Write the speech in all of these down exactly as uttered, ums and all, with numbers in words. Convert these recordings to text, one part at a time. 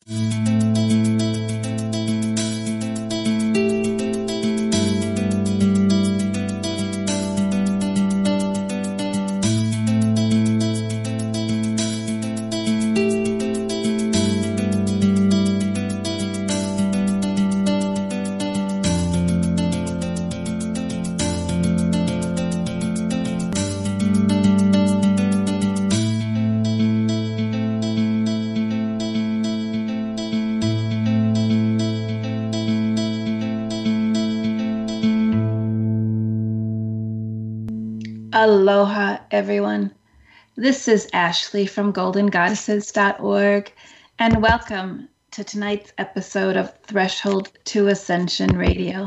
Aloha, everyone. This is Ashley from golden goddesses dot org, and welcome to tonight's episode of Threshold to Ascension Radio.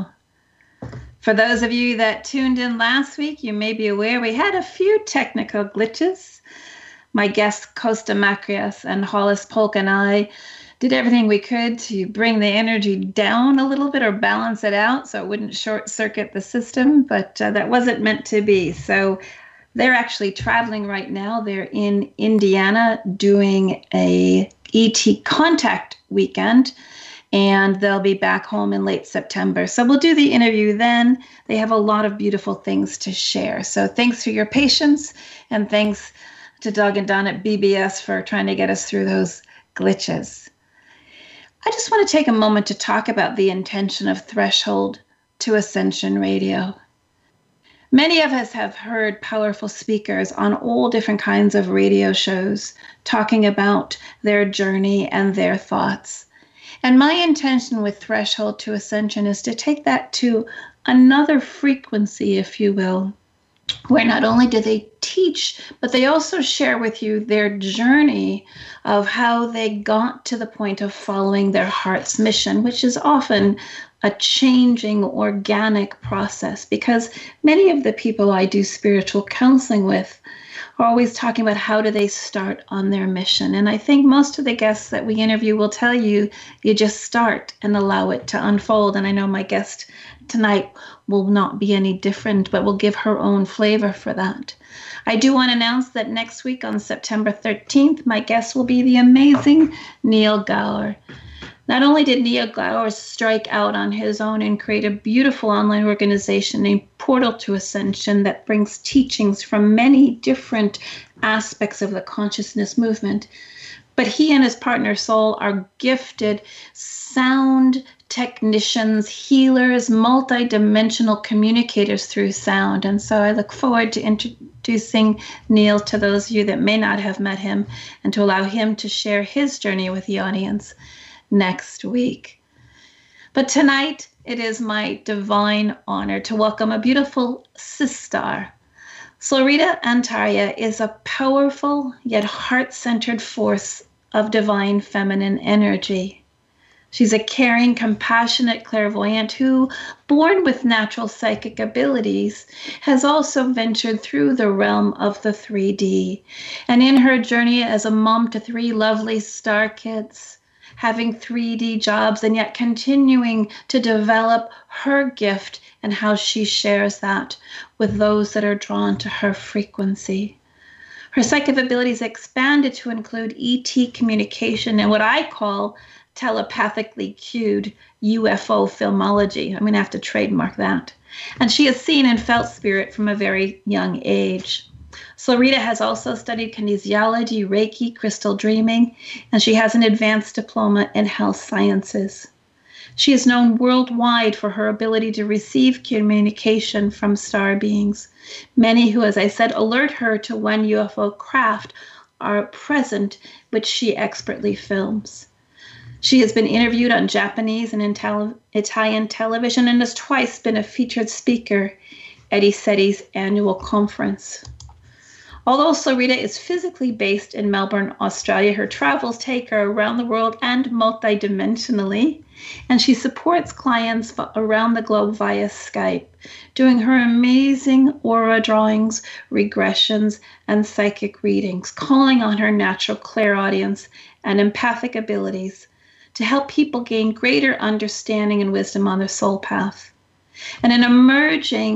For those of you that tuned in last week, you may be aware we had a few technical glitches. My guests, Costa Macrias and Hollis Polk, and I did everything we could to bring the energy down a little bit or balance it out so it wouldn't short circuit the system, but uh, that wasn't meant to be. So they're actually traveling right now. They're in Indiana doing a E T contact weekend, and they'll be back home in late September. So we'll do the interview then. They have a lot of beautiful things to share. So thanks for your patience, and thanks to Doug and Don at B B S for trying to get us through those glitches. I just want to take a moment to talk about the intention of Threshold to Ascension Radio. Many of us have heard powerful speakers on all different kinds of radio shows talking about their journey and their thoughts. And my intention with Threshold to Ascension is to take that to another frequency, if you will, where not only do they teach, but they also share with you their journey of how they got to the point of following their heart's mission, which is often a changing, organic process, because many of the people I do spiritual counseling with are always talking about how do they start on their mission. And I think most of the guests that we interview will tell you, you just start and allow it to unfold. And I know my guest tonight will not be any different, but will give her own flavor for that. I do want to announce that next week on September thirteenth, my guest will be the amazing Neil Gower. Not only did Neil Gower strike out on his own and create a beautiful online organization named Portal to Ascension that brings teachings from many different aspects of the consciousness movement, but he and his partner Soul are gifted sound technicians, healers, multi-dimensional communicators through sound. And so I look forward to introducing Neil to those of you that may not have met him, and to allow him to share his journey with the audience next week. But tonight, it is my divine honor to welcome a beautiful sister. Sorita Antaria is a powerful yet heart-centered force of divine feminine energy. She's a caring, compassionate clairvoyant who, born with natural psychic abilities, has also ventured through the realm of the three D. And in her journey as a mom to three lovely star kids, having three D jobs, and yet continuing to develop her gift and how she shares that with those that are drawn to her frequency. Her psychic abilities expanded to include E T communication and what I call telepathically cued U F O filmology. I'm going to have to trademark that. And she has seen and felt spirit from a very young age. Sorita has also studied kinesiology, Reiki, crystal dreaming, and she has an advanced diploma in health sciences. She is known worldwide for her ability to receive communication from star beings, many who, as I said, alert her to when U F O craft are present, which she expertly films. She has been interviewed on Japanese and Italian television and has twice been a featured speaker at ECETI's annual conference. Although Sorita is physically based in Melbourne, Australia, her travels take her around the world and multidimensionally, and she supports clients around the globe via Skype, doing her amazing aura drawings, regressions, and psychic readings, calling on her natural clairaudience and empathic abilities to help people gain greater understanding and wisdom on their soul path. And an emerging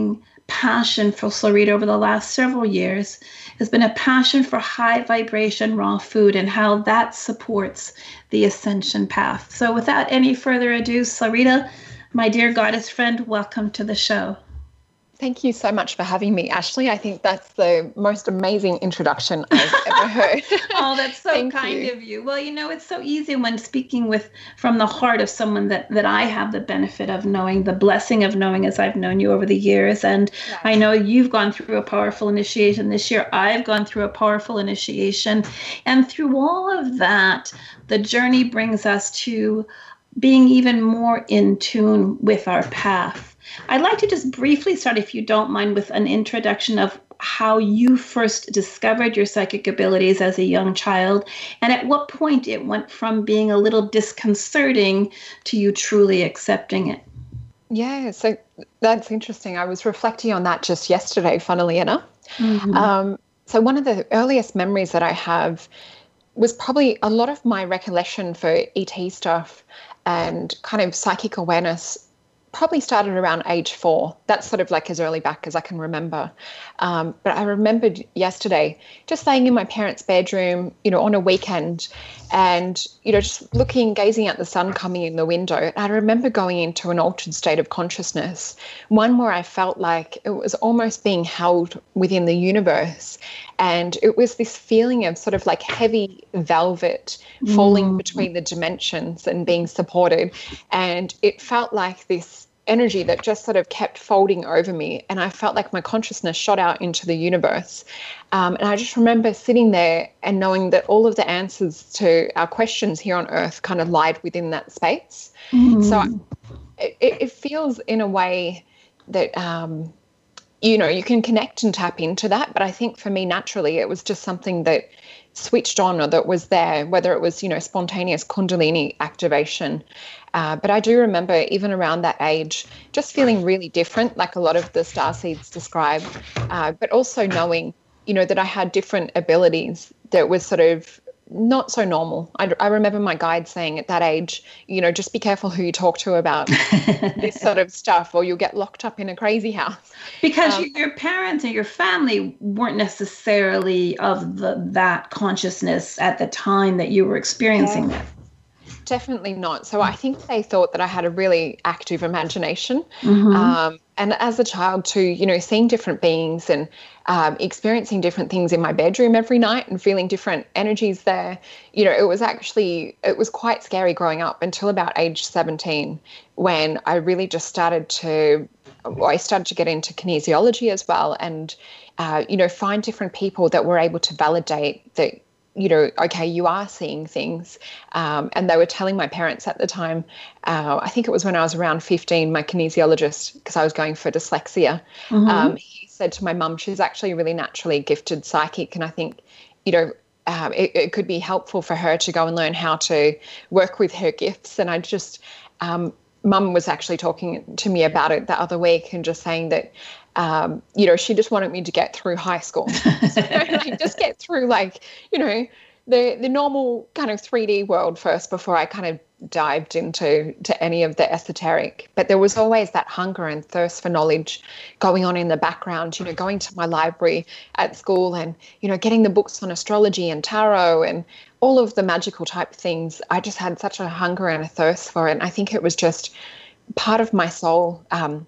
passion for Sarita over the last several years has been a passion for high vibration raw food and how that supports the ascension path. So without any further ado, Sarita, my dear goddess friend, welcome to the show. Thank you so much for having me, Ashley. I think that's the most amazing introduction I've ever heard. Oh, that's so kind you. of you. Well, you know, it's so easy when speaking with from the heart of someone that, that I have the benefit of knowing, the blessing of knowing as I've known you over the years. And yes. I know you've gone through a powerful initiation this year. I've gone through a powerful initiation. And through all of that, the journey brings us to being even more in tune with our path. I'd like to just briefly start, if you don't mind, with an introduction of how you first discovered your psychic abilities as a young child, and at what point it went from being a little disconcerting to you truly accepting it. Yeah, so that's interesting. I was reflecting on that just yesterday, funnily enough. Mm-hmm. Um, so one of the earliest memories that I have was probably a lot of my recollection for E T stuff and kind of psychic awareness probably started around age four. That's sort of like as early back as I can remember. Um, but I remembered yesterday just laying in my parents' bedroom, you know, on a weekend and, you know, just looking, gazing at the sun coming in the window. And I remember going into an altered state of consciousness, one where I felt like it was almost being held within the universe. And it was this feeling of sort of like heavy velvet falling mm. between the dimensions and being supported. And it felt like this energy that just sort of kept folding over me. And I felt like my consciousness shot out into the universe. Um, and I just remember sitting there and knowing that all of the answers to our questions here on Earth kind of lied within that space. Mm. So it, it feels in a way that, um, you know, you can connect and tap into that. But I think for me, naturally, it was just something that switched on or that was there, whether it was, you know, spontaneous Kundalini activation. Uh, but I do remember even around that age, just feeling really different, like a lot of the starseeds describe, uh, but also knowing, you know, that I had different abilities that was sort of not so normal. I, I remember my guide saying at that age, you know, just be careful who you talk to about this sort of stuff or you'll get locked up in a crazy house. Because um, your parents and your family weren't necessarily of the, that consciousness at the time that you were experiencing yeah. that. Definitely not. So I think they thought that I had a really active imagination. Mm-hmm. Um, and as a child too, you know, seeing different beings and um, experiencing different things in my bedroom every night and feeling different energies there, you know, it was actually, it was quite scary growing up until about age seventeen when I really just started to, well, I started to get into kinesiology as well and, uh, you know, find different people that were able to validate that, you know, okay, you are seeing things. Um, and they were telling my parents at the time, uh, I think it was when I was around fifteen, my kinesiologist, because I was going for dyslexia, mm-hmm. um, he said to my mum, she's actually a really naturally gifted psychic. And I think, you know, um, it, it could be helpful for her to go and learn how to work with her gifts. And I just, um, mum was actually talking to me about it the other week and just saying that, Um, you know, she just wanted me to get through high school, so, like, just get through like, you know, the the normal kind of three D world first before I kind of dived into to any of the esoteric. But there was always that hunger and thirst for knowledge going on in the background, you know, going to my library at school and, you know, getting the books on astrology and tarot and all of the magical type things. I just had such a hunger and a thirst for it. And I think it was just part of my soul, um,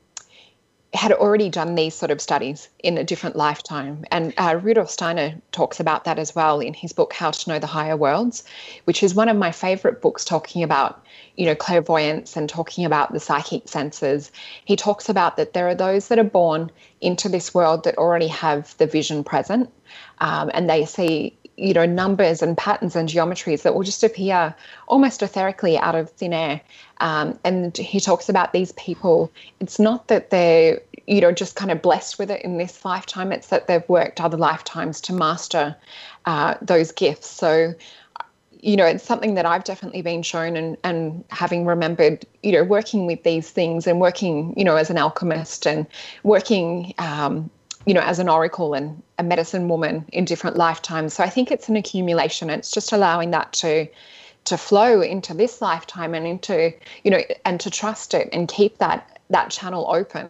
had already done these sort of studies in a different lifetime. And uh, Rudolf Steiner talks about that as well in his book, How to Know the Higher Worlds, which is one of my favorite books talking about, you know, clairvoyance and talking about the psychic senses. He talks about that there are those that are born into this world that already have the vision present, um, and they see, you know, numbers and patterns and geometries that will just appear almost etherically out of thin air. Um, and he talks about these people. It's not that they're, you know, just kind of blessed with it in this lifetime. It's that they've worked other lifetimes to master uh, those gifts. So, you know, it's something that I've definitely been shown and, and having remembered, you know, working with these things and working, you know, as an alchemist and working, um, you know, as an oracle and a medicine woman in different lifetimes. So I think it's an accumulation. It's just allowing that to to flow into this lifetime and into, you know, and to trust it and keep that that channel open.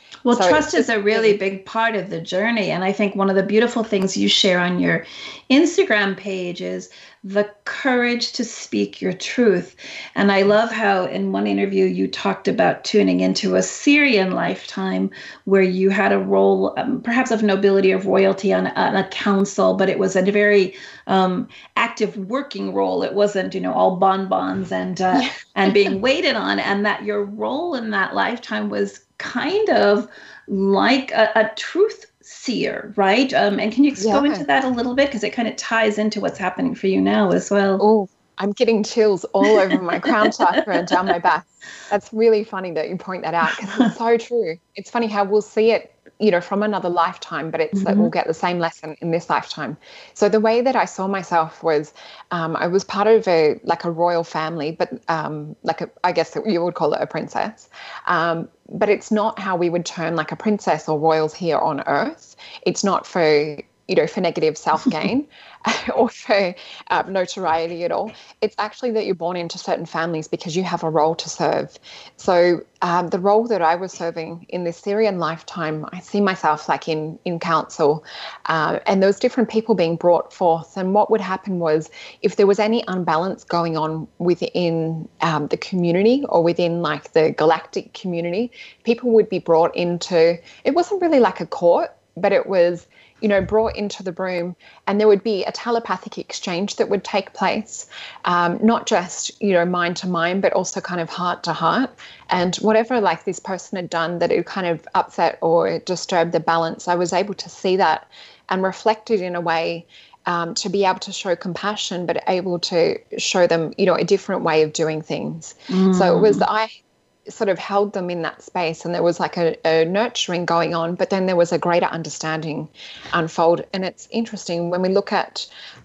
Well, So trust it's is just, a really big part of the journey. And I think one of the beautiful things you share on your Instagram page is the courage to speak your truth. And I love how in one interview you talked about tuning into a Syrian lifetime where you had a role, um, perhaps of nobility or royalty on, on a council, but it was a very um, active working role. It wasn't, you know, all bonbons and uh, yeah. and being waited on, and that your role in that lifetime was kind of like a, a truth seer, right? Um, and can you go Yeah. into that a little bit? Because it kind of ties into what's happening for you now as well. Oh, I'm getting chills all over my crown chakra and down my back. That's really funny that you point that out because it's so true. It's funny how we'll see it, you know, from another lifetime, but it's mm-hmm. that we'll get the same lesson in this lifetime. So the way that I saw myself was um, I was part of a like a royal family, but um, like a, I guess you would call it a princess. Um, but it's not how we would term like a princess or royals here on Earth. It's not for you know, for negative self-gain or for uh, notoriety at all. It's actually that you're born into certain families because you have a role to serve. So um, the role that I was serving in this Syrian lifetime, I see myself like in, in council uh, and those different people being brought forth. And what would happen was if there was any unbalance going on within um, the community or within like the galactic community, people would be brought into, it wasn't really like a court, but it was, you know, brought into the room, and there would be a telepathic exchange that would take place, um, not just, you know, mind to mind, but also kind of heart to heart. And whatever like this person had done that it kind of upset or disturbed the balance, I was able to see that and reflect it in a way um, to be able to show compassion, but able to show them, you know, a different way of doing things. Mm. So it was, I sort of held them in that space, and there was like a, a nurturing going on, but then there was a greater understanding unfold. And it's interesting when we look at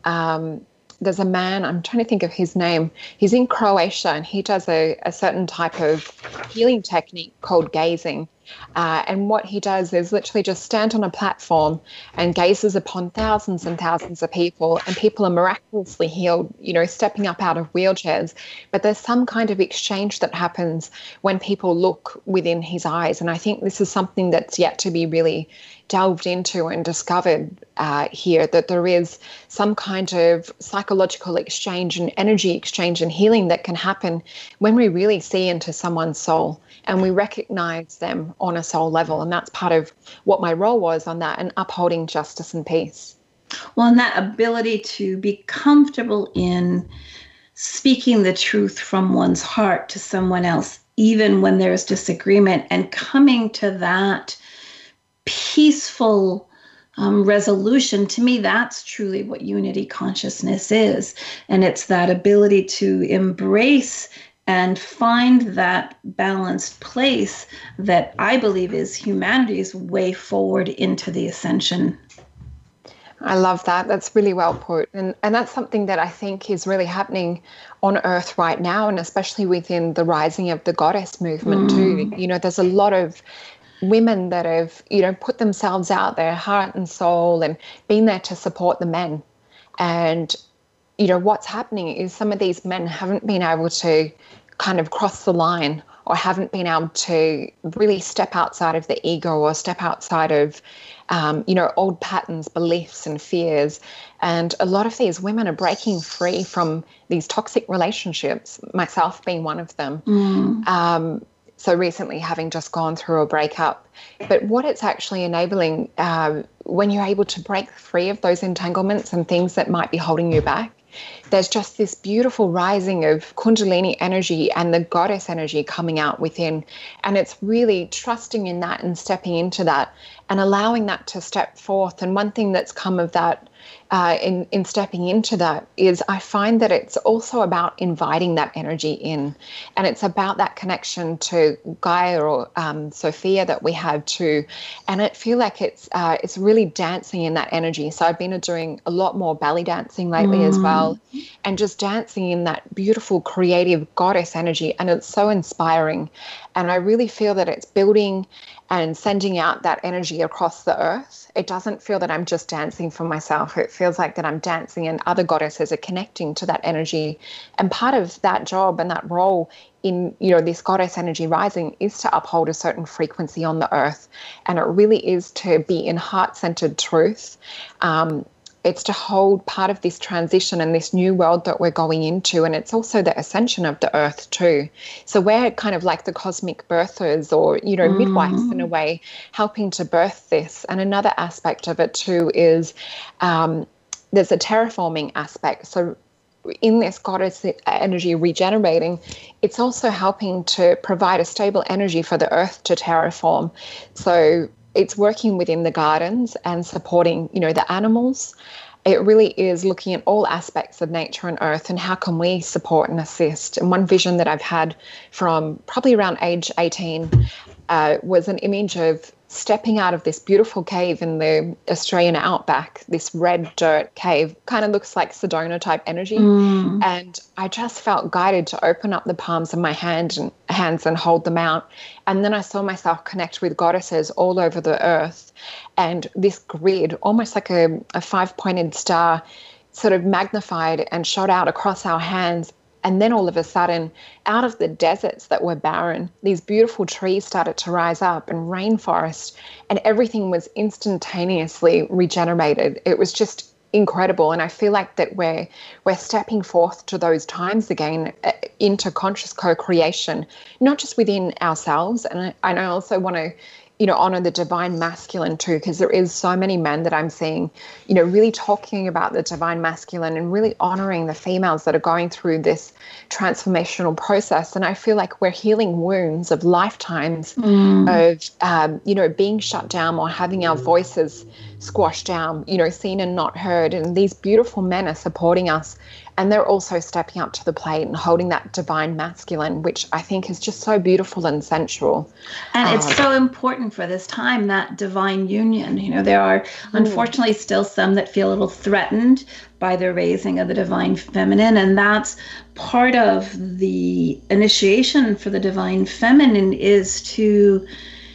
um there's a man, I'm trying to think of his name, he's in Croatia, and he does a, a certain type of healing technique called gazing. Uh, and what he does is literally just stand on a platform and gazes upon thousands and thousands of people, and people are miraculously healed, you know, stepping up out of wheelchairs. But there's some kind of exchange that happens when people look within his eyes. And I think this is something that's yet to be really delved into and discovered uh, here, that there is some kind of psychological exchange and energy exchange and healing that can happen when we really see into someone's soul and we recognize them on a soul level. And that's part of what my role was on that, and upholding justice and peace. Well, and that ability to be comfortable in speaking the truth from one's heart to someone else, even when there's disagreement, and coming to that peaceful um, resolution. To me, that's truly what unity consciousness is. And it's that ability to embrace and find that balanced place that I believe is humanity's way forward into the ascension. I love that. That's really well put. And and that's something that I think is really happening on Earth right now, and especially within the rising of the goddess movement mm. too. You know, there's a lot of women that have, you know, put themselves out there, heart and soul, and been there to support the men. And, you know, what's happening is some of these men haven't been able to kind of cross the line, or haven't been able to really step outside of the ego, or step outside of, um, you know, old patterns, beliefs and fears. And a lot of these women are breaking free from these toxic relationships, myself being one of them. Mm. Um, so recently having just gone through a breakup. But what it's actually enabling, uh, when you're able to break free of those entanglements and things that might be holding you back, there's just this beautiful rising of Kundalini energy and the goddess energy coming out within. And it's really trusting in that and stepping into that and allowing that to step forth. And one thing that's come of that uh, in, in stepping into that is I find that it's also about inviting that energy in. And it's about that connection to Gaia or um, Sophia that we have too. And I feel like it's uh, it's really dancing in that energy. So I've been doing a lot more belly dancing lately mm. as well, and just dancing in that beautiful creative goddess energy. And it's so inspiring. And I really feel that it's building and sending out that energy across the earth. It doesn't feel that I'm just dancing for myself. myself, it feels like that I'm dancing and other goddesses are connecting to that energy. And part of that job and that role in, you know, this goddess energy rising is to uphold a certain frequency on the earth. And it really is to be in heart-centered truth. Um, It's to hold part of this transition and this new world that we're going into. And it's also the ascension of the earth too. So we're kind of like the cosmic birthers, or, you know, mm. midwives in a way, helping to birth this. And another aspect of it too is um, there's a terraforming aspect. So in this goddess energy regenerating, it's also helping to provide a stable energy for the earth to terraform. So it's working within the gardens and supporting, you know, the animals. It really is looking at all aspects of nature and earth and how can we support and assist. And one vision that I've had from probably around age eighteen uh, was an image of stepping out of this beautiful cave in the Australian outback, this red dirt cave, kind of looks like Sedona type energy. Mm. And I just felt guided to open up the palms of my hand and, hands and hold them out. And then I saw myself connect with goddesses all over the earth. And this grid, almost like a, a five-pointed star, sort of magnified and shot out across our hands. And then all of a sudden, out of the deserts that were barren, these beautiful trees started to rise up, and rainforest, and everything was instantaneously regenerated. It was just incredible. And I feel like that we're, we're stepping forth to those times again, uh, into conscious co-creation, not just within ourselves. And I, and I also want to, you know, honor the divine masculine too, because there is so many men that I'm seeing, you know, really talking about the divine masculine and really honoring the females that are going through this transformational process. And I feel like we're healing wounds of lifetimes mm. of, um, you know, being shut down or having our voices squashed down, you know, seen and not heard. And these beautiful men are supporting us. And they're also stepping up to the plate and holding that divine masculine, which I think is just so beautiful and sensual. And um, it's so important for this time, that divine union. You know, there are mm. unfortunately still some that feel a little threatened by the raising of the divine feminine. And that's part of the initiation for the divine feminine, is to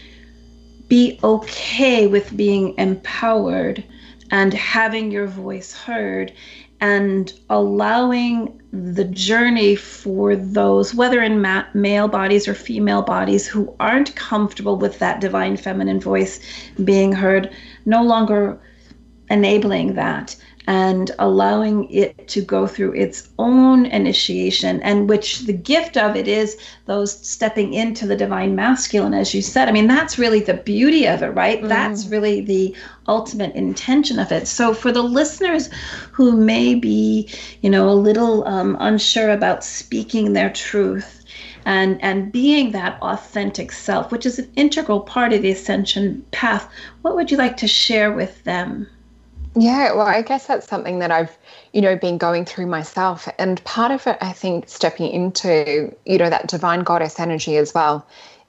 be okay with being empowered and having your voice heard, and allowing the journey for those, whether in ma- male bodies or female bodies, who aren't comfortable with that divine feminine voice being heard, no longer enabling that and allowing it to go through its own initiation, and which the gift of it is those stepping into the divine masculine, as you said. I mean, that's really the beauty of it, right? Mm. That's really the ultimate intention of it. So for the listeners who may be, you know, a little um, unsure about speaking their truth and and being that authentic self, which is an integral part of the ascension path, what would you like to share with them? Yeah, well, I guess that's something that I've, you know, been going through myself. And part of it, I think, stepping into, you know, that divine goddess energy as well,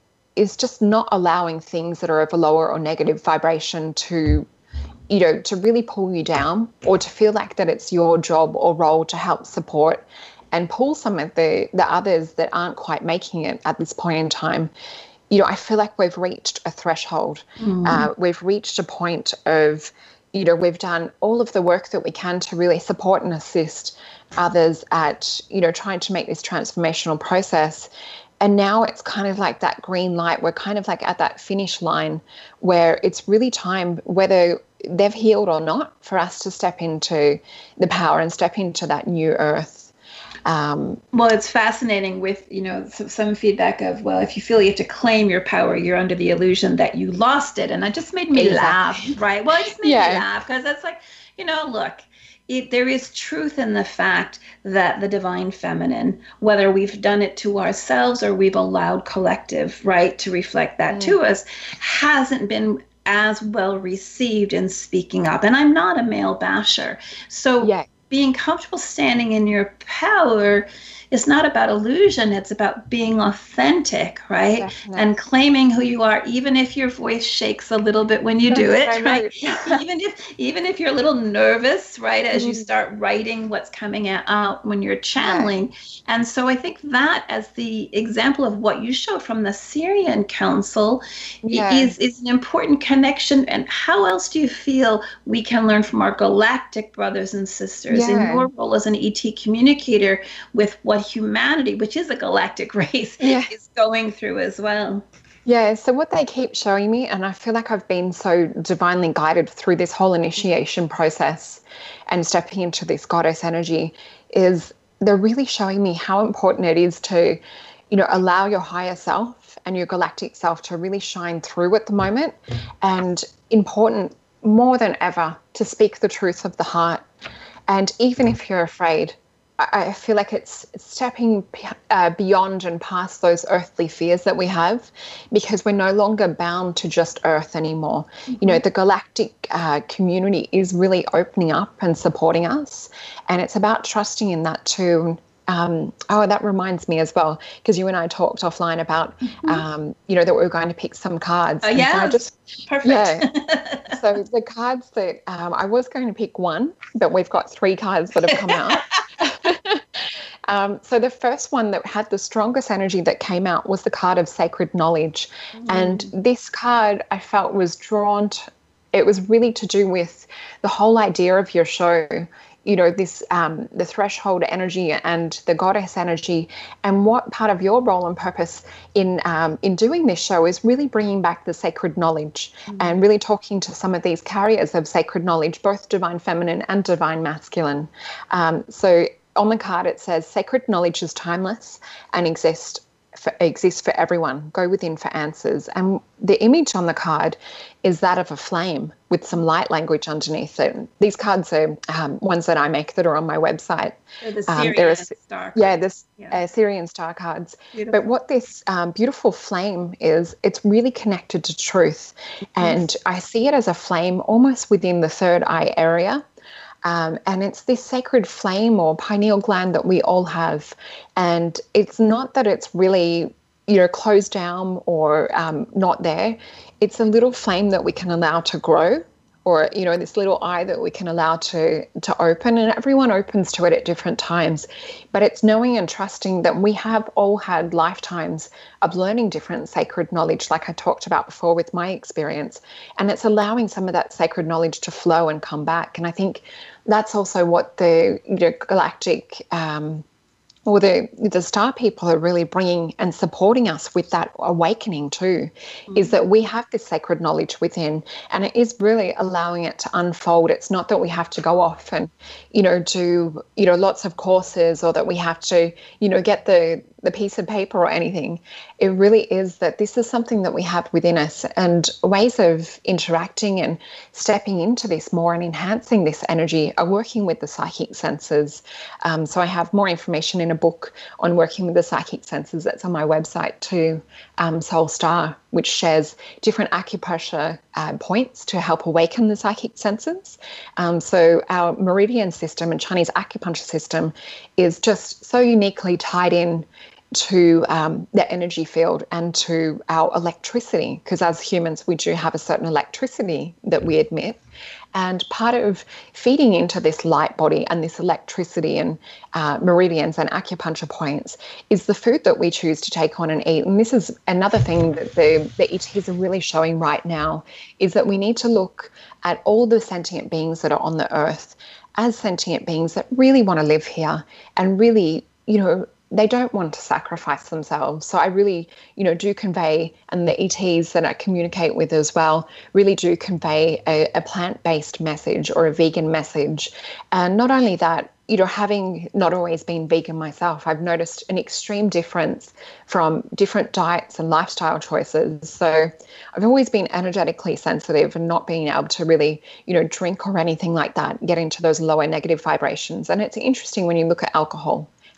is just not allowing things that are of a lower or negative vibration to, you know, to really pull you down, or to feel like that it's your job or role to help support and pull some of the, the others that aren't quite making it at this point in time. You know, I feel like we've reached a threshold. Mm. Uh, we've reached a point of, you know, we've done all of the work that we can to really support and assist others at, you know, trying to make this transformational process. And now it's kind of like that green light. We're kind of like at that finish line where it's really time, whether they've healed or not, for us to step into the power and step into that new earth. Um, well, it's fascinating with, you know, some, some feedback of, well, if you feel you have to claim your power, you're under the illusion that you lost it. And that just made me exactly. laugh, right? Well, it just made yeah. me laugh, because it's like, you know, look, it, there is truth in the fact that the divine feminine, whether we've done it to ourselves or we've allowed collective, right, to reflect that mm. to us, hasn't been as well received in speaking up. And I'm not a male basher. So yeah. being comfortable standing in your power is not about illusion. It's about being authentic, right? Definitely. And claiming who you are, even if your voice shakes a little bit when you do it, I know. right? even if even if you're a little nervous, right, as you Mm. start writing what's coming out when you're channeling. And so I think that, as the example of what you showed from the Syrian Council, Yeah. is is an important connection. And how else do you feel we can learn from our galactic brothers and sisters in Yeah. your role as an E T communicator with what humanity, which is a galactic race, Yeah. is going through as well? Yeah, so what they keep showing me, and I feel like I've been so divinely guided through this whole initiation process and stepping into this goddess energy, is they're really showing me how important it is to, you know, allow your higher self and your galactic self to really shine through at the moment, and important more than ever to speak the truth of the heart. And even if you're afraid, I feel like it's stepping uh, beyond and past those earthly fears that we have, because we're no longer bound to just Earth anymore. Mm-hmm. You know, the galactic uh, community is really opening up and supporting us, and it's about trusting in that too. Um, oh, that reminds me as well, because you and I talked offline about, mm-hmm. um, you know, that we were going to pick some cards. Oh, yeah, so I just, perfect. Yeah. So the cards that um, I was going to pick one, but we've got three cards that have come out. Um, so the first one that had the strongest energy that came out was the card of sacred knowledge. Mm. And this card I felt was drawn to, it was really to do with the whole idea of your show, you know, this, um, the threshold energy and the goddess energy, and what part of your role and purpose in, um, in doing this show is really bringing back the sacred knowledge. Mm. And really talking to some of these carriers of sacred knowledge, both divine feminine and divine masculine. Um, so on the card, it says, sacred knowledge is timeless and exists for, exists for everyone. Go within for answers. And the image on the card is that of a flame with some light language underneath it. These cards are um, ones that I make that are on my website. They're the Syrian um, star cards. Yeah, this yeah. Uh, Syrian star cards. Beautiful. But what this um, beautiful flame is, it's really connected to truth. Mm-hmm. And I see it as a flame almost within the third eye area. Um, and it's this sacred flame or pineal gland that we all have. And it's not that it's really, you know, closed down or um, not there. It's a little flame that we can allow to grow, or, you know, this little eye that we can allow to to open. And everyone opens to it at different times. But it's knowing and trusting that we have all had lifetimes of learning different sacred knowledge, like I talked about before with my experience. And it's allowing some of that sacred knowledge to flow and come back. And I think that's also what the, you know, galactic um, or the the star people are really bringing and supporting us with that awakening too, mm-hmm. is that we have this sacred knowledge within, and it is really allowing it to unfold. It's not that we have to go off and, you know, do, you know, lots of courses, or that we have to, you know, get the the piece of paper or anything. It really is that this is something that we have within us, and ways of interacting and stepping into this more and enhancing this energy are working with the psychic senses. Um, so I have more information in a book on working with the psychic senses that's on my website too, um, Soul Star, which shares different acupressure uh, points to help awaken the psychic senses. Um, so our meridian system and Chinese acupuncture system is just so uniquely tied in to um, the energy field and to our electricity, because as humans we do have a certain electricity that we emit, and part of feeding into this light body and this electricity and uh, meridians and acupuncture points is the food that we choose to take on and eat. And this is another thing that the, the E Ts are really showing right now, is that we need to look at all the sentient beings that are on the earth as sentient beings that really want to live here and really, you know, they don't want to sacrifice themselves. So I really, you know, do convey, and the E Ts that I communicate with as well, really do convey a, a plant-based message or a vegan message. And not only that, you know, having not always been vegan myself, I've noticed an extreme difference from different diets and lifestyle choices. So I've always been energetically sensitive and not being able to really, you know, drink or anything like that, get into those lower negative vibrations. And it's interesting when you look at alcohol,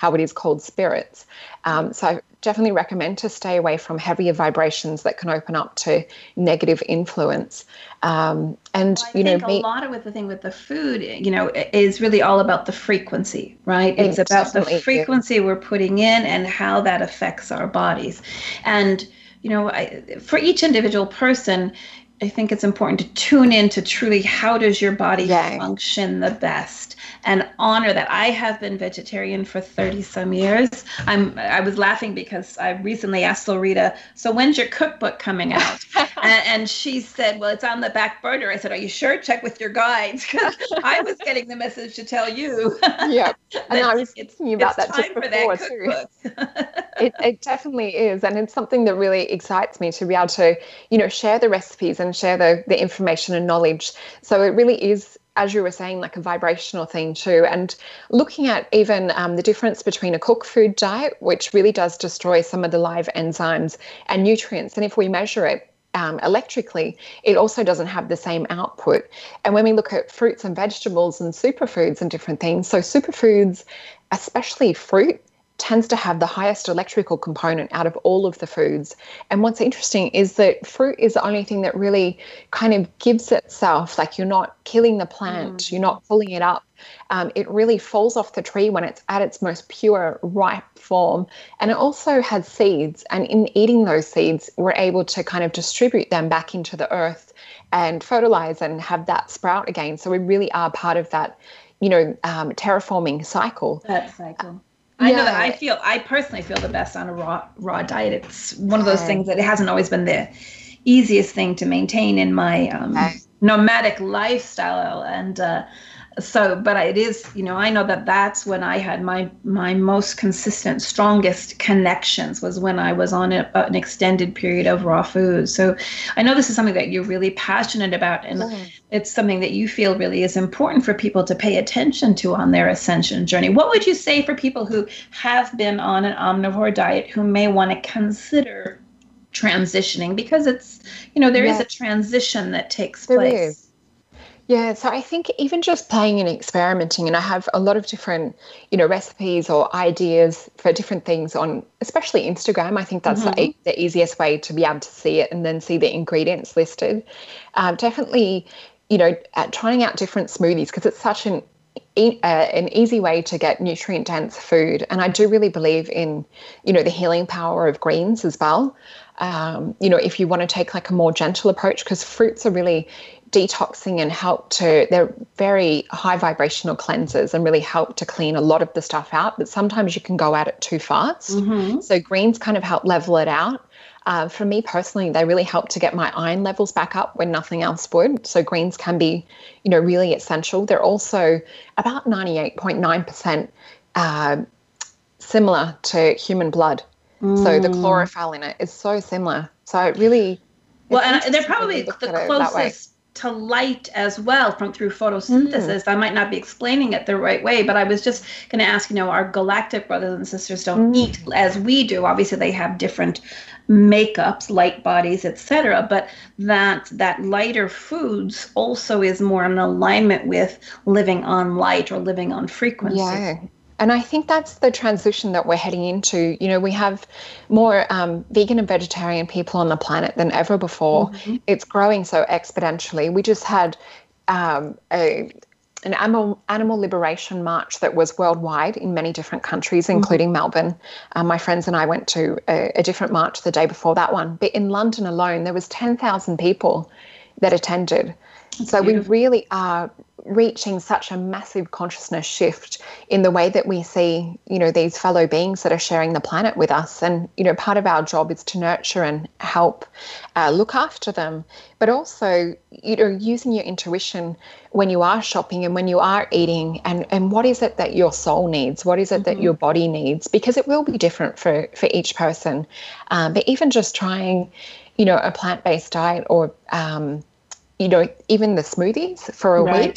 how it is called spirits. Um, so I definitely recommend to stay away from heavier vibrations that can open up to negative influence. Um, and, well, I you know, think a lot of with the thing with the food, you know, is really all about the frequency, right? It's it about the definitely frequency is. we're putting in and how that affects our bodies. And, you know, I, for each individual person, I think it's important to tune in to truly how does your body Yeah. function the best and honor that. I have been vegetarian for thirty some years. I'm I was laughing because I recently asked Loretta, so when's your cookbook coming out? and, and she said, well, it's on the back burner. I said, are you sure? Check with your guides. Because I was getting the message to tell you. Yeah. And I was it's, thinking about it's that just time for before that too. cookbook. It, it definitely is. And it's something that really excites me to be able to, you know, share the recipes and share the, the information and knowledge. So it really is, as you were saying, like a vibrational thing too. And looking at even um, the difference between a cooked food diet, which really does destroy some of the live enzymes and nutrients. And if we measure it, Um, electrically, it also doesn't have the same output. And when we look at fruits and vegetables and superfoods and different things, so superfoods, especially fruit, tends to have the highest electrical component out of all of the foods. And what's interesting is that fruit is the only thing that really kind of gives itself, like you're not killing the plant, mm. you're not pulling it up. Um, it really falls off the tree when it's at its most pure, ripe form. And it also has seeds. And in eating those seeds, we're able to kind of distribute them back into the earth and fertilize and have that sprout again. So we really are part of that, you know, um, terraforming cycle. That cycle. I yeah. know that I feel, I personally feel the best on a raw raw diet. It's one of those yeah. things that it hasn't always been the easiest thing to maintain in my um, yeah. nomadic lifestyle. And uh, so, but it is, you know, I know that that's when I had my, my most consistent, strongest connections was when I was on a, an extended period of raw food. So I know this is something that you're really passionate about, and yeah. it's something that you feel really is important for people to pay attention to on their ascension journey. What would you say for people who have been on an omnivore diet who may want to consider transitioning? Because it's, you know, there yeah. is a transition that takes there place. Is. Yeah, so I think even just playing and experimenting, and I have a lot of different, you know, recipes or ideas for different things on, especially Instagram. I think that's mm-hmm. the, the easiest way to be able to see it and then see the ingredients listed. Um, definitely, you know, at trying out different smoothies, because it's such an e- uh, an easy way to get nutrient dense food. And I do really believe in, you know, the healing power of greens as well. Um, you know, if you want to take like a more gentle approach, because fruits are really detoxing and help to, they're very high vibrational cleansers and really help to clean a lot of the stuff out, but sometimes you can go at it too fast. Mm-hmm. So greens kind of help level it out. Uh, for me personally, they really help to get my iron levels back up when nothing else would. So greens can be, you know, really essential. They're also about ninety-eight point nine percent uh, similar to human blood. Mm. So the chlorophyll in it is so similar. So it really... Well, and they're probably the closest to light as well from through photosynthesis. Mm. I might not be explaining it the right way, but I was just going to ask, you know, our galactic brothers and sisters don't mm. eat as we do. Obviously, they have different makeups, light bodies, et cetera. But that that lighter foods also is more in alignment with living on light or living on frequency. Yeah. And I think that's the transition that we're heading into. You know, we have more um, vegan and vegetarian people on the planet than ever before. Mm-hmm. It's growing so exponentially. We just had um, a an animal, animal liberation march that was worldwide in many different countries, including mm-hmm. Melbourne. Um, my friends and I went to a, a different march the day before that one. But in London alone, there was ten thousand people that attended. That's so beautiful. We really are reaching such a massive consciousness shift in the way that we see, you know, these fellow beings that are sharing the planet with us. And, you know, part of our job is to nurture and help uh, look after them, but also, you know, using your intuition when you are shopping and when you are eating, and, and what is it that your soul needs? What is it mm-hmm. that your body needs? Because it will be different for, for each person. Um, but even just trying, you know, a plant-based diet or, um, you know, even the smoothies for a right. week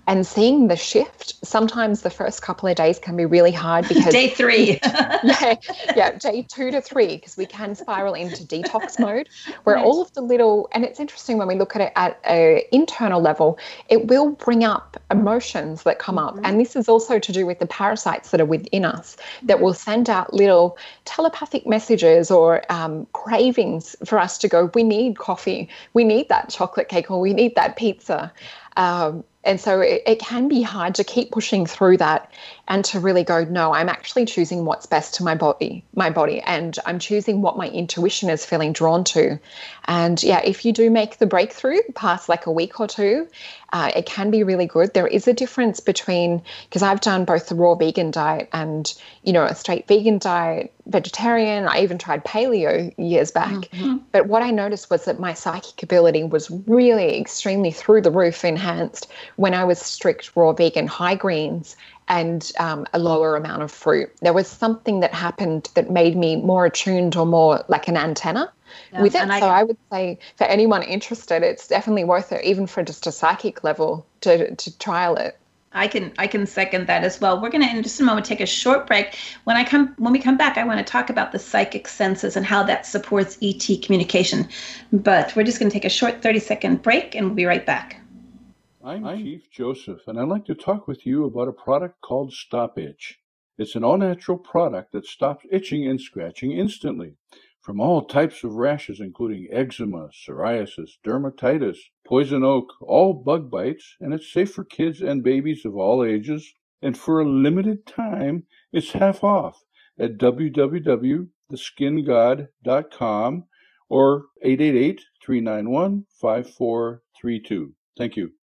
and seeing the shift. Sometimes the first couple of days can be really hard because day three, yeah, yeah, day two to three, because we can spiral into detox mode, where right. all of the little, and it's interesting when we look at it at an internal level, it will bring up emotions that come mm-hmm. up, and this is also to do with the parasites that are within us that will send out little telepathic messages or um, cravings for us to go, we need coffee, we need that chocolate cake, or we need that pizza. Um, and so it, it can be hard to keep pushing through that and to really go, no, I'm actually choosing what's best to my body, my body, and I'm choosing what my intuition is feeling drawn to. And yeah, if you do make the breakthrough past like a week or two, uh, it can be really good. There is a difference between, because I've done both the raw vegan diet and, you know, a straight vegan diet, vegetarian. I even tried paleo years back. Mm-hmm. But what I noticed was that my psychic ability was really extremely through the roof enhanced when I was strict raw vegan, high greens, and um, a lower amount of fruit. There was something that happened that made me more attuned or more like an antenna yeah, with it. I, so I would say for anyone interested, it's definitely worth it, even for just a psychic level, to to trial it. I can I can second that as well. We're going to in just a moment take a short break. When I come when we come back, I want to talk about the psychic senses and how that supports E T communication. But we're just going to take a short thirty second break, and we'll be right back. I'm Chief Joseph, and I'd like to talk with you about a product called Stop Itch. It's an all-natural product that stops itching and scratching instantly from all types of rashes, including eczema, psoriasis, dermatitis, poison oak, all bug bites, and it's safe for kids and babies of all ages. And for a limited time, it's half off at w w w dot the skin god dot com or eight eight eight, three nine one, five four three two. Thank you.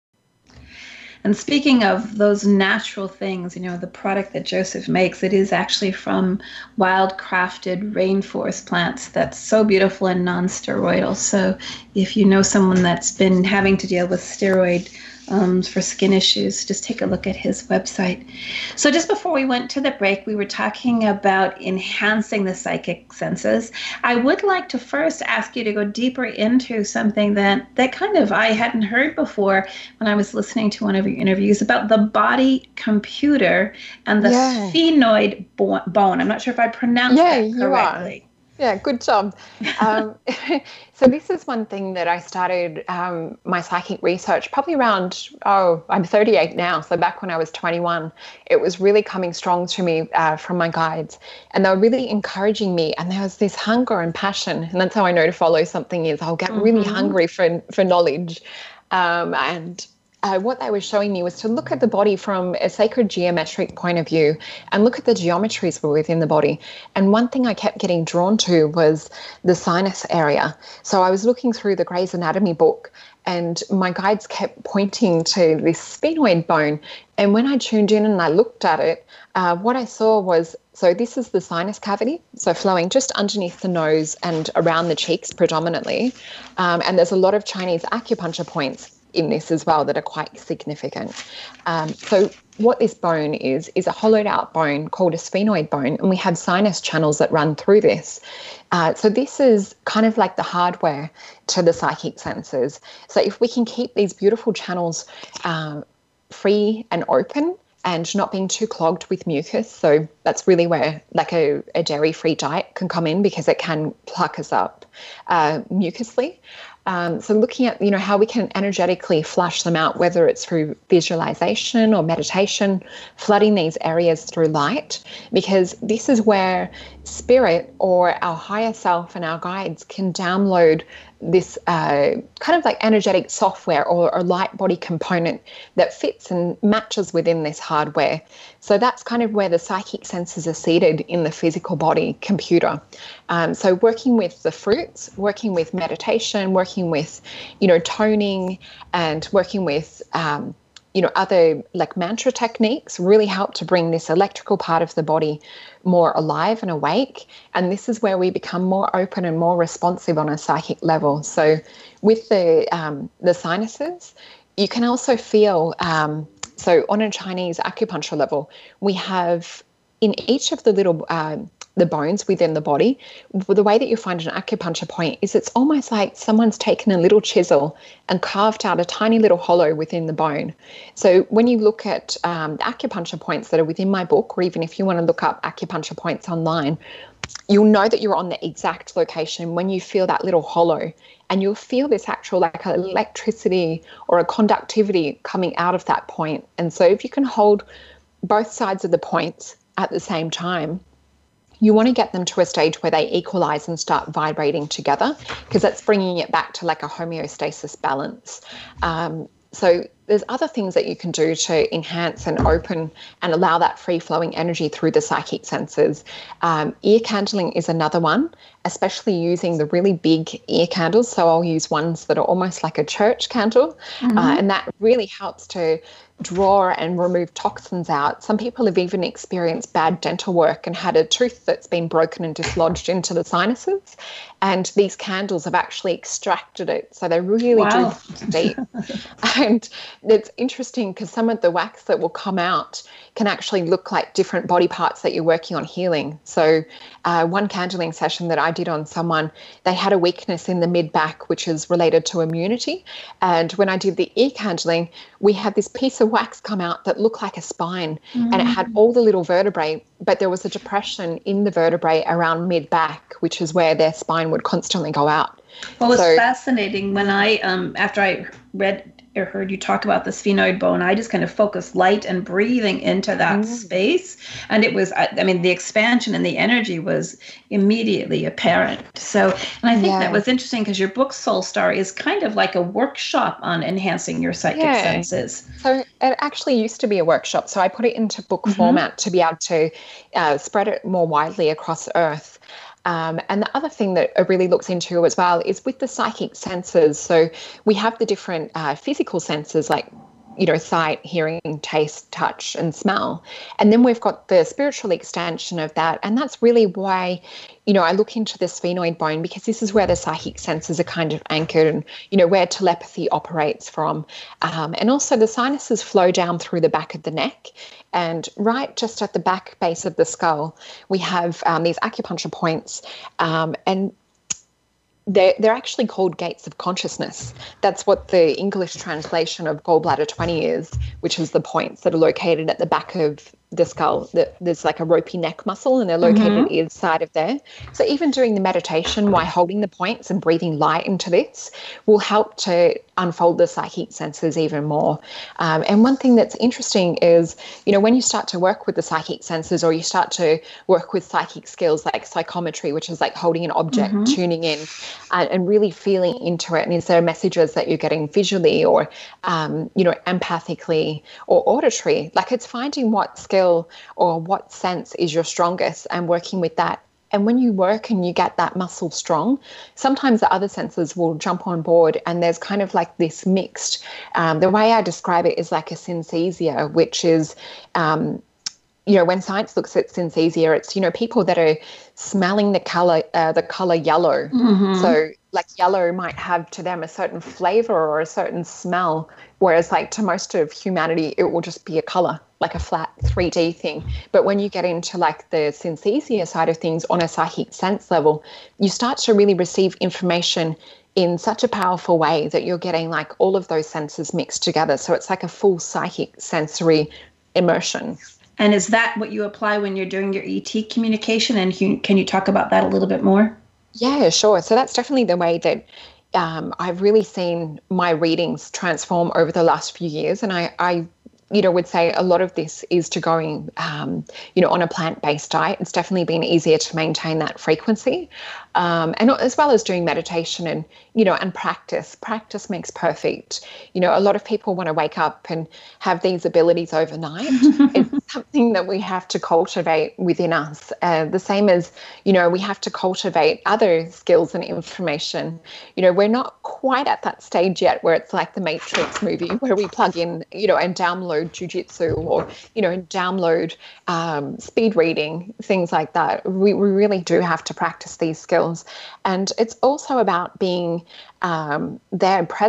And speaking of those natural things, you know, the product that Joseph makes, it is actually from wild crafted rainforest plants that's so beautiful and non-steroidal. So if you know someone that's been having to deal with steroid um, for skin issues, just take a look at his website. So just before we went to the break, we were talking about enhancing the psychic senses. I would like to first ask you to go deeper into something that, that kind of I hadn't heard before when I was listening to one of your interviews about the body computer and the yeah. sphenoid bo- bone. I'm not sure if I pronounced yeah, that correctly. You are. Yeah, good job. Um, so this is one thing that I started um, my psychic research probably around, oh, I'm thirty-eight now. So back when I was twenty-one, it was really coming strong to me uh, from my guides. And they were really encouraging me. And there was this hunger and passion. And that's how I know to follow something is I'll get mm-hmm. really hungry for, for knowledge. Um, and Uh, what they were showing me was to look at the body from a sacred geometric point of view and look at the geometries within the body. And one thing I kept getting drawn to was the sinus area. So I was looking through the Gray's Anatomy book, and my guides kept pointing to this sphenoid bone. And when I tuned in and I looked at it, uh, what I saw was, so this is the sinus cavity, so flowing just underneath the nose and around the cheeks predominantly. Um, and there's a lot of Chinese acupuncture points in this as well that are quite significant. Um, so what this bone is, is a hollowed out bone called a sphenoid bone, and we have sinus channels that run through this. Uh, so this is kind of like the hardware to the psychic senses. So if we can keep these beautiful channels uh, free and open and not being too clogged with mucus, so that's really where like a, a dairy-free diet can come in, because it can pluck us up uh, mucously. Um, so looking at, you know, how we can energetically flush them out, whether it's through visualization or meditation, flooding these areas through light, because this is where spirit or our higher self and our guides can download this uh, kind of like energetic software or, or light body component that fits and matches within this hardware. So that's kind of where the psychic senses are seated in the physical body computer. Um, so working with the fruits, working with meditation, working with, you know, toning, and working with um, you know, other like mantra techniques really help to bring this electrical part of the body more alive and awake. And this is where we become more open and more responsive on a psychic level. So with the um, the sinuses, you can also feel, um, so on a Chinese acupuncture level, we have in each of the little uh, the bones within the body, the way that you find an acupuncture point is it's almost like someone's taken a little chisel and carved out a tiny little hollow within the bone. So when you look at um, the acupuncture points that are within my book, or even if you want to look up acupuncture points online, you'll know that you're on the exact location when you feel that little hollow, and you'll feel this actual like electricity or a conductivity coming out of that point. And so if you can hold both sides of the points at the same time, you want to get them to a stage where they equalize and start vibrating together, because that's bringing it back to like a homeostasis balance. Um, so there's other things that you can do to enhance and open and allow that free-flowing energy through the psychic senses. Um, ear candling is another one, especially using the really big ear candles. So I'll use ones that are almost like a church candle, mm-hmm. uh, and that really helps to draw and remove toxins out. Some people have even experienced bad dental work and had a tooth that's been broken and dislodged into the sinuses, and these candles have actually extracted it. So they really wow. do deep. And it's interesting because some of the wax that will come out can actually look like different body parts that you're working on healing. So uh, one candling session that I did on someone, they had a weakness in the mid-back, which is related to immunity. And when I did the ear candling, we had this piece of wax come out that looked like a spine, mm. and it had all the little vertebrae, but there was a depression in the vertebrae around mid-back, which is where their spine would constantly go out. What was so, fascinating when I, um, after I read or heard you talk about the sphenoid bone, I just kind of focused light and breathing into that mm. space. And it was, I, I mean, the expansion and the energy was immediately apparent. So, and I think yeah. that was interesting because your book, Soul Story, is kind of like a workshop on enhancing your psychic yeah. senses. So it actually used to be a workshop. So I put it into book mm-hmm. format to be able to uh, spread it more widely across Earth. Um, and the other thing that it really looks into as well is with the psychic senses. So we have the different uh, physical senses like, you know, sight, hearing, taste, touch, and smell. And then we've got the spiritual extension of that. And that's really why, you know, I look into the sphenoid bone, because this is where the psychic senses are kind of anchored and, you know, where telepathy operates from. Um, and also the sinuses flow down through the back of the neck. And right just at the back base of the skull, we have um, these acupuncture points. Um, and They're, they're actually called gates of consciousness. That's what the English translation of gallbladder twenty is, which is the points that are located at the back of the skull. There's like a ropey neck muscle, and they're located mm-hmm. inside of there. So even doing the meditation while holding the points and breathing light into this will help to unfold the psychic senses even more. Um, and one thing that's interesting is, you know, when you start to work with the psychic senses, or you start to work with psychic skills like psychometry, which is like holding an object, mm-hmm. tuning in, uh, and really feeling into it. And is there messages that you're getting visually or, um, you know, empathically or auditory? Like it's finding what skill or what sense is your strongest and working with that. And when you work and you get that muscle strong, sometimes the other senses will jump on board, and there's kind of like this mixed, um, the way I describe it is like a synesthesia, which is, um, you know, when science looks at synesthesia, it's, you know, people that are smelling the color, uh, the color yellow. Mm-hmm. So like yellow might have to them a certain flavor or a certain smell, whereas like to most of humanity, it will just be a color, like a flat three D thing. But when you get into like the synesthesia side of things on a psychic sense level, you start to really receive information in such a powerful way that you're getting like all of those senses mixed together. So it's like a full psychic sensory immersion. And is that what you apply when you're doing your E T communication? And can you talk about that a little bit more? Yeah, sure. So that's definitely the way that um, I've really seen my readings transform over the last few years. And I, I you know, would say a lot of this is to going, um, you know, on a plant-based diet. It's definitely been easier to maintain that frequency, um, and as well as doing meditation and, you know, and practice. Practice makes perfect. You know, a lot of people want to wake up and have these abilities overnight. It's something that we have to cultivate within us. Uh, the same as, you know, we have to cultivate other skills and information. You know, we're not quite at that stage yet where it's like the Matrix movie where we plug in, you know, and download jujitsu or, you know, download um, speed reading, things like that. We, we really do have to practice these skills. And it's also about being um, there present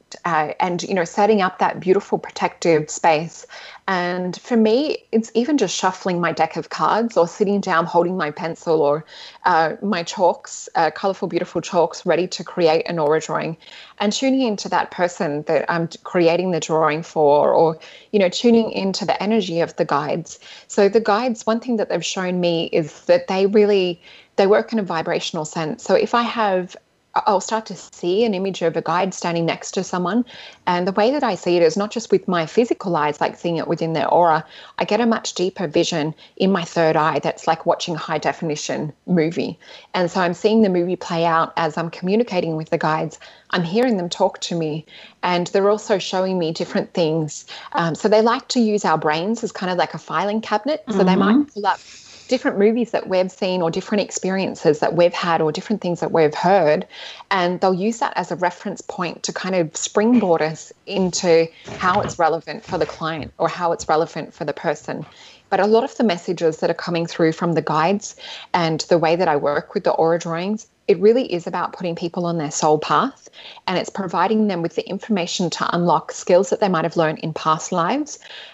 uh, and, you know, setting up that beautiful protective space. And for me, it's even just shuffling my deck of cards or sitting down holding my pencil or uh, my chalks, uh, colourful, beautiful chalks, ready to create an aura drawing, and tuning into that person that I'm creating the drawing for, or, you know, tuning into the energy of the guides. So the guides, one thing that they've shown me is that they really, they work in a vibrational sense. So if I have I'll start to see an image of a guide standing next to someone. And the way that I see it is not just with my physical eyes, like seeing it within their aura. I get a much deeper vision in my third eye that's like watching a high definition movie. And so I'm seeing the movie play out as I'm communicating with the guides. I'm hearing them talk to me, and they're also showing me different things. Um, so they like to use our brains as kind of like a filing cabinet. So mm-hmm. they might pull up different movies that we've seen or different experiences that we've had or different things that we've heard, and they'll use that as a reference point to kind of springboard us into how it's relevant for the client or how it's relevant for the person. But a lot of the messages that are coming through from the guides and the way that I work with the aura drawings, it really is about putting people on their soul path, and it's providing them with the information to unlock skills that they might have learned in past lives,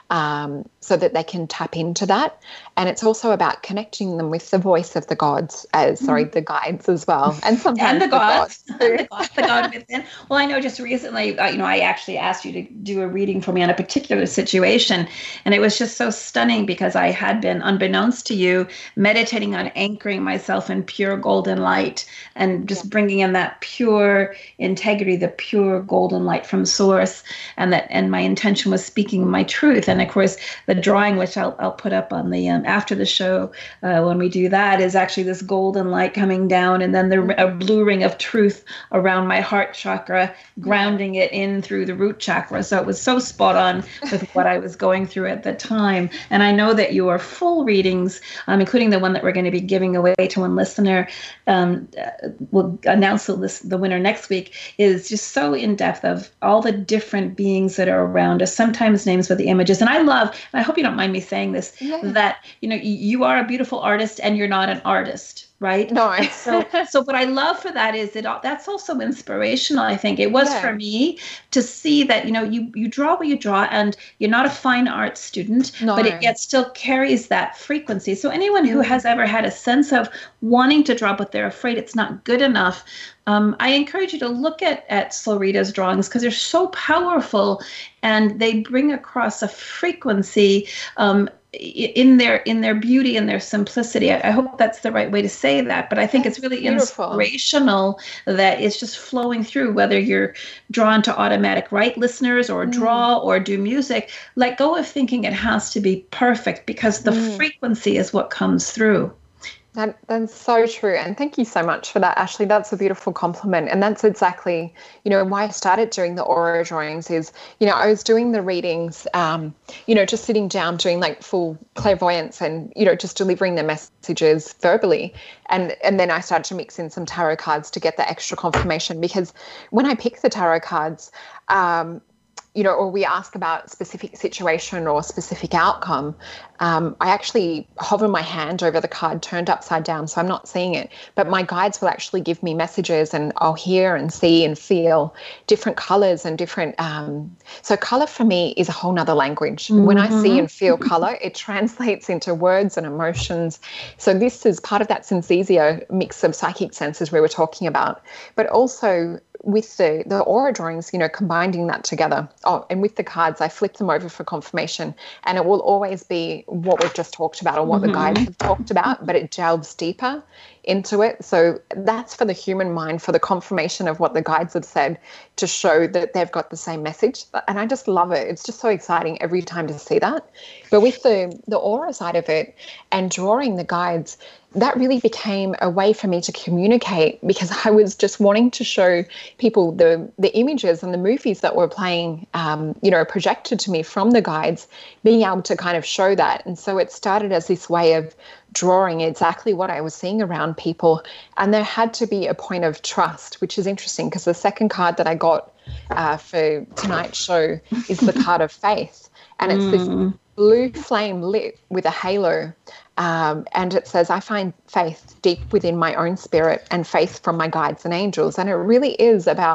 um, so that they can tap into that. And it's also about connecting them with the voice of the gods, as sorry, the guides as well, and sometimes and the, the gods, gods. and the God, the God within. Well, I know just recently, uh, you know, I actually asked you to do a reading for me on a particular situation, and it was just so stunning because I had been, unbeknownst to you, meditating on anchoring myself in pure golden light and just yeah. bringing in that pure integrity, the pure golden light from source, and that, and my intention was speaking my truth. And of course, the drawing, which I'll I'll put up on the um, after the show uh, when we do that, is actually this golden light coming down, and then the a blue ring of truth around my heart chakra, grounding it in through the root chakra. So it was so spot on with what I was going through at the time. And I know that your full readings, um, including the one that we're going to be giving away to one listener, um, we'll announce the, list, the winner next week, is just so in depth of all the different beings that are around us, sometimes names with the images. And I love, and I hope you don't mind me saying this, yeah. that, you know, you are a beautiful artist and you're not an artist, right? No. so, so what I love for that is that that's also inspirational. I think it was yeah. for me to see that, you know, you, you draw what you draw, and you're not a fine art student, no. but it yet still carries that frequency. So anyone who has ever had a sense of wanting to draw, but they're afraid it's not good enough, Um, I encourage you to look at, at Solrita's drawings, because they're so powerful, and they bring across a frequency um, in their in their beauty and their simplicity. I, I hope that's the right way to say that, but I think that's it's really beautiful. Inspirational that it's just flowing through, whether you're drawn to automatic write listeners or draw mm. or do music. Let go of thinking it has to be perfect, because the mm. frequency is what comes through. That, that's so true. And thank you so much for that, Ashley. That's a beautiful compliment. And that's exactly, you know, why I started doing the aura drawings is, you know, I was doing the readings, um, you know, just sitting down doing like full clairvoyance and, you know, just delivering the messages verbally. And, and then I started to mix in some tarot cards to get the extra confirmation, because when I pick the tarot cards, um, you know, or we ask about specific situation or specific outcome, um, I actually hover my hand over the card turned upside down, so I'm not seeing it. But my guides will actually give me messages, and I'll hear and see and feel different colors and different. Um, so color for me is a whole nother language. Mm-hmm. When I see and feel color, it translates into words and emotions. So this is part of that synesthesia mix of psychic senses we were talking about, but also with the, the aura drawings, you know, combining that together. Oh, and with the cards, I flip them over for confirmation, and it will always be what we've just talked about or what mm-hmm. the guides have talked about, but it delves deeper into it. So that's for the human mind, for the confirmation of what the guides have said, to show that they've got the same message. And I just love it. It's just so exciting every time to see that. But with the, the aura side of it and drawing the guides, that really became a way for me to communicate, because I was just wanting to show people the the images and the movies that were playing, um, you know, projected to me from the guides, being able to kind of show that. And so it started as this way of drawing exactly what I was seeing around people. And there had to be a point of trust, which is interesting, because the second card that I got uh, for tonight's show is the card of faith. And it's mm. this blue flame lit with a halo. Um, and it says, I find faith deep within my own spirit and faith from my guides and angels. And it really is about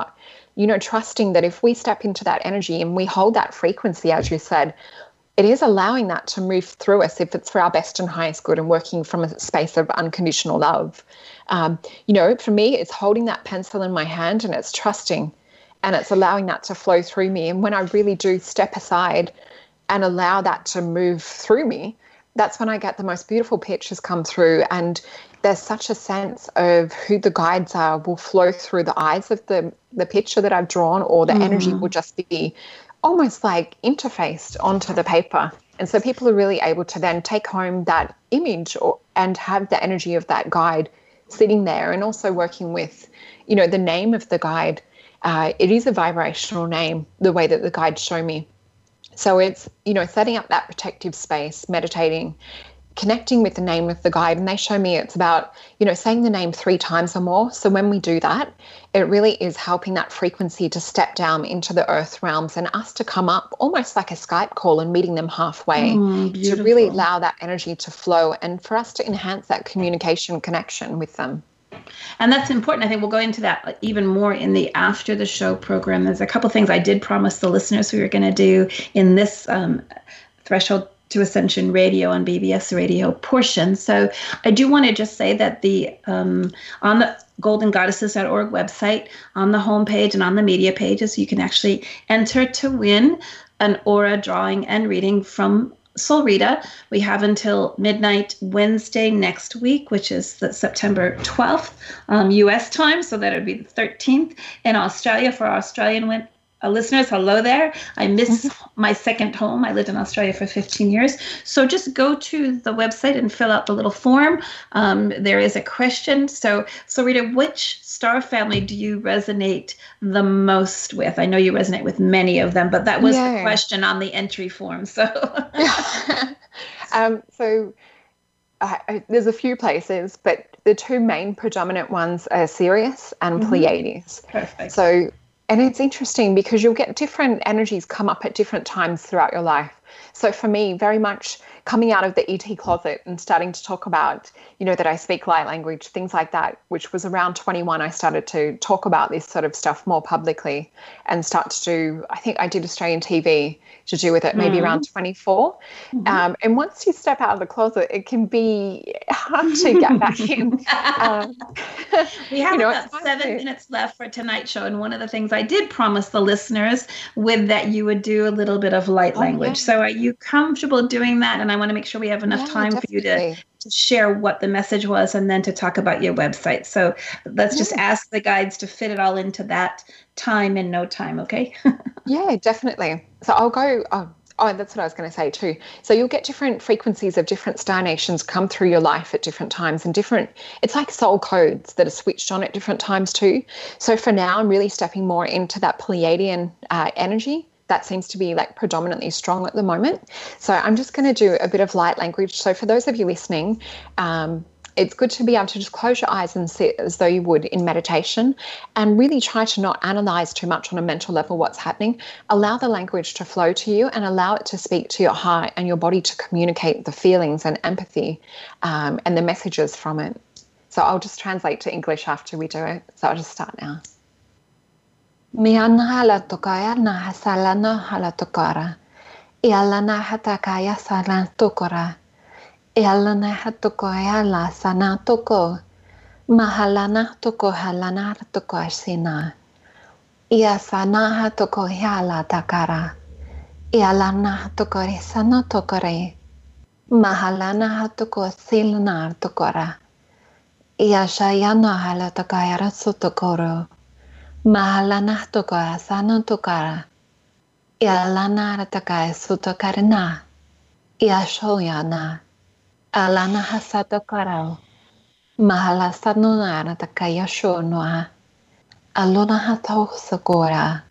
you know, trusting that if we step into that energy and we hold that frequency, as you said, it is allowing that to move through us if it's for our best and highest good and working from a space of unconditional love. Um, you know, for me, it's holding that pencil in my hand and it's trusting and it's allowing that to flow through me. And when I really do step aside and allow that to move through me, that's when I get the most beautiful pictures come through. And there's such a sense of who the guides are will flow through the eyes of the, the picture that I've drawn, or the mm-hmm. energy will just be almost like interfaced onto the paper. And so people are really able to then take home that image or, and have the energy of that guide sitting there. And also working with, you know, the name of the guide. Uh, it is a vibrational name, the way that the guides show me. So it's, you know, setting up that protective space, meditating, connecting with the name of the guide. And they show me it's about, you know, saying the name three times or more. So when we do that, it really is helping that frequency to step down into the earth realms and us to come up almost like a Skype call and meeting them halfway mm, to really allow that energy to flow and for us to enhance that communication connection with them. And that's important. I think we'll go into that even more in the after the show program. There's a couple things I did promise the listeners we were going to do in this um, Threshold to Ascension Radio on B B S Radio portion. So I do want to just say that the um, on the golden goddesses dot org website, on the homepage and on the media pages, you can actually enter to win an aura drawing and reading from Soul Rita. We have until midnight Wednesday next week, which is the September twelfth um, U S time. So that would be the thirteenth in Australia for our Australian win- uh, listeners. Hello there. I miss mm-hmm. my second home. I lived in Australia for fifteen years. So just go to the website and fill out the little form. Um, there is a question. So, so Rita, which star family do you resonate the most with? I know you resonate with many of them, but that was yeah. the question on the entry form. So, um, so uh, there's a few places, but the two main predominant ones are Sirius and mm-hmm. Pleiades. Perfect. So, and it's interesting because you'll get different energies come up at different times throughout your life. So for me, very much coming out of the E T closet and starting to talk about, you know, that I speak light language, things like that, which was around twenty-one, I started to talk about this sort of stuff more publicly and start to do, I think I did Australian T V to do with it, maybe mm-hmm. around twenty-four. Mm-hmm. Um, and once you step out of the closet, it can be hard to get back in. Um, we have you know, about seven to... minutes left for tonight's show. And one of the things I did promise the listeners with that you would do a little bit of light oh, language. Yeah. So are you comfortable doing that? And I want to make sure we have enough yeah, time definitely. for you to, to share what the message was and then to talk about your website. So let's yeah. just ask the guides to fit it all into that time in no time, okay? Yeah, definitely. So I'll go, oh, oh, that's what I was going to say too. So you'll get different frequencies of different star nations come through your life at different times and different, it's like soul codes that are switched on at different times too. So for now, I'm really stepping more into that Pleiadian uh, energy. That seems to be like predominantly strong at the moment. So I'm just going to do a bit of light language. So for those of you listening, um, it's good to be able to just close your eyes and sit as though you would in meditation and really try to not analyze too much on a mental level what's happening. Allow the language to flow to you and allow it to speak to your heart and your body to communicate the feelings and empathy um, and the messages from it. So I'll just translate to English after we do it. So I'll just start now. Miana hala tokaya na hasala no hala tokara. Iala na hatakaya sala tokora. Iala na hatokoya la sana toko. Mahalana toko halana toko sina. Ia sana hatoko hala takara. Iala na hatokore sano tokore. Mahalana hatoko silna tokora. Ia shayana hala tokaya rasotokoro. Mahalana toka sana tokara. Ialana takaya sutokarina. Ia shoyana. Alana hasatokara. Mahala sanona takaya shonoa. Alona hatosakora.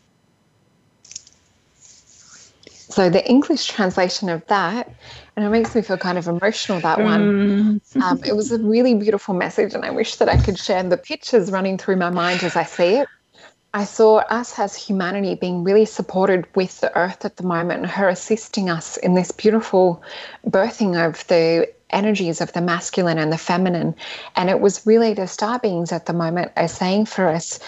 So the English translation of that, and it makes me feel kind of emotional, that one. Mm. Um, it was a really beautiful message, and I wish that I could share the pictures running through my mind as I see it. I saw us as humanity being really supported with the earth at the moment, and her assisting us in this beautiful birthing of the energies of the masculine and the feminine. And it was really the star beings at the moment are saying for us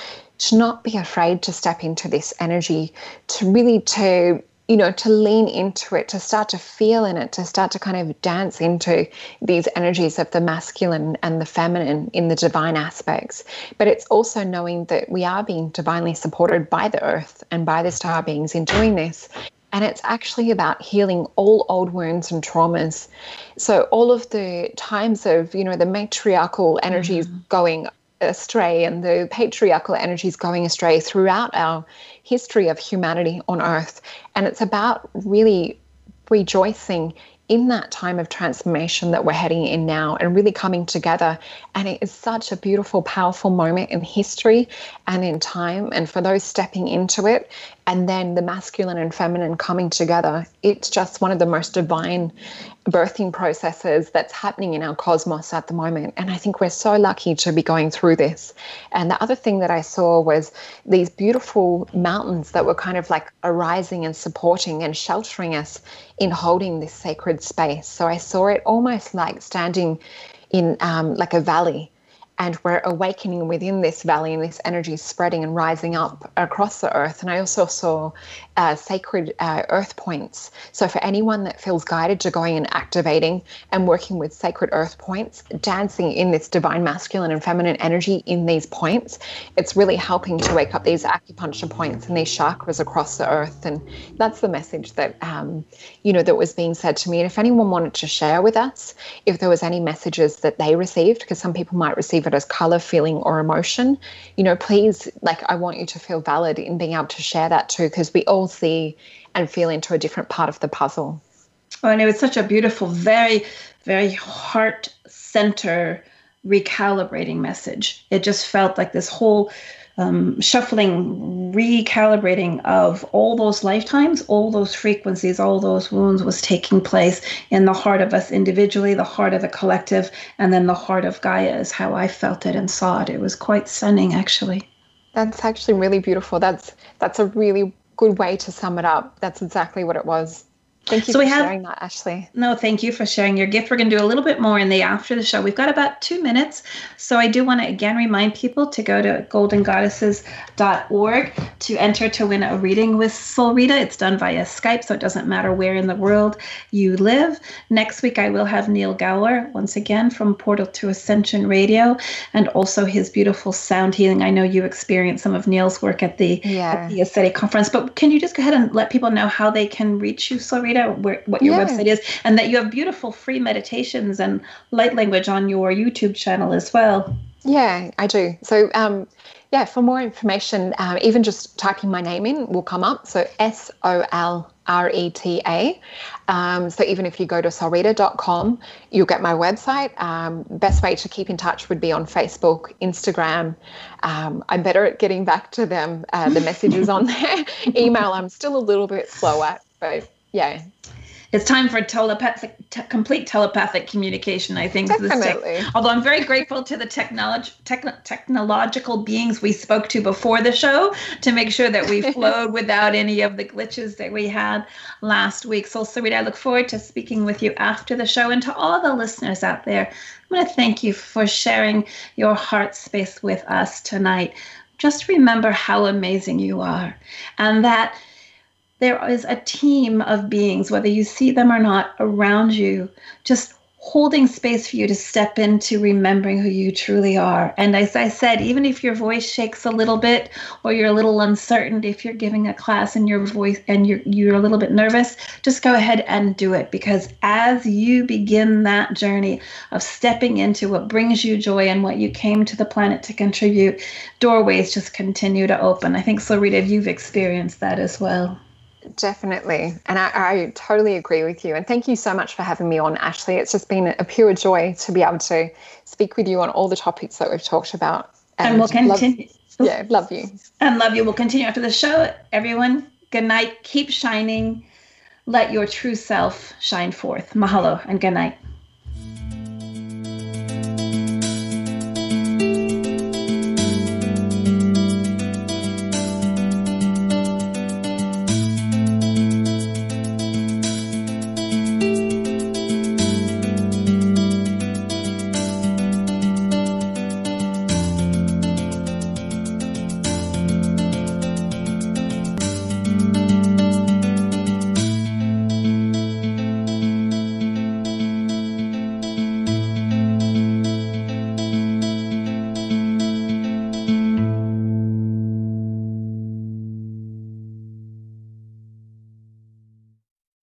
to not be afraid to step into this energy, to really to you know, to lean into it, to start to feel in it, to start to kind of dance into these energies of the masculine and the feminine in the divine aspects. But it's also knowing that we are being divinely supported by the earth and by the star beings in doing this. And it's actually about healing all old wounds and traumas. So all of the times of, you know, the matriarchal energies mm-hmm. going astray and the patriarchal energies going astray throughout our history of humanity on earth. And it's about really rejoicing in that time of transformation that we're heading in now and really coming together. And it is such a beautiful, powerful moment in history and in time. And for those stepping into it, and then the masculine and feminine coming together, it's just one of the most divine birthing processes that's happening in our cosmos at the moment. And I think we're so lucky to be going through this. And the other thing that I saw was these beautiful mountains that were kind of like arising and supporting and sheltering us in holding this sacred space. So I saw it almost like standing in um, like a valley. And we're awakening within this valley and this energy spreading and rising up across the earth. And I also saw uh, sacred uh, earth points. So for anyone that feels guided to going and activating and working with sacred earth points, dancing in this divine masculine and feminine energy in these points, it's really helping to wake up these acupuncture points and these chakras across the earth. And that's the message that, um, you know, that was being said to me. And if anyone wanted to share with us, if there was any messages that they received, because some people might receive it as color, feeling, or emotion, you know, please, like, I want you to feel valid in being able to share that too, because we all see and feel into a different part of the puzzle. Oh, and it was such a beautiful, very, very heart center recalibrating message. It just felt like this whole um, shuffling, recalibrating of all those lifetimes, all those frequencies, all those wounds was taking place in the heart of us individually, the heart of the collective, and then the heart of Gaia is how I felt it and saw it. It was quite stunning, actually. That's actually really beautiful. That's that's a really good way to sum it up. That's exactly what it was. Thank you so for have, sharing that, Ashley. No, thank you for sharing your gift. We're going to do a little bit more in the after the show. We've got about two minutes. So I do want to again remind people to go to golden goddesses dot org to enter to win a reading with Soul Rita. It's done via Skype, so it doesn't matter where in the world you live. Next week, I will have Neil Gower once again from Portal to Ascension Radio, and also his beautiful sound healing. I know you experienced some of Neil's work at the, yeah. at the Ascetic Conference, but can you just go ahead and let people know how they can reach you, Soul Rita? Where, what your yeah. website is, and that you have beautiful free meditations and light language on your YouTube channel as well. Yeah, I do. So, um, yeah, for more information, um, even just typing my name in will come up. So S O L R E T A. Um, so even if you go to soul rita dot com, you'll get my website. Um, best way to keep in touch would be on Facebook, Instagram. Um, I'm better at getting back to them, uh, the messages on there. Email, I'm still a little bit slow at, but yeah. It's time for telepathic, te- complete telepathic communication, I think. Definitely. Tech- Although I'm very grateful to the technolog- tech- technological beings we spoke to before the show to make sure that we flowed without any of the glitches that we had last week. So, Sarita, I look forward to speaking with you after the show. And to all the listeners out there, I want to thank you for sharing your heart space with us tonight. Just remember how amazing you are, and that there is a team of beings, whether you see them or not, around you, just holding space for you to step into remembering who you truly are. And as I said, even if your voice shakes a little bit or you're a little uncertain, if you're giving a class and your voice and you're, you're a little bit nervous, just go ahead and do it. Because as you begin that journey of stepping into what brings you joy and what you came to the planet to contribute, doorways just continue to open. I think, so Rita, you've experienced that as well. Definitely. And I, I totally agree with you. And thank you so much for having me on, Ashley. It's just been a pure joy to be able to speak with you on all the topics that we've talked about. And, and we'll continue. Love, yeah, love you. And love you. We'll continue after the show. Everyone, good night. Keep shining. Let your true self shine forth. Mahalo and good night.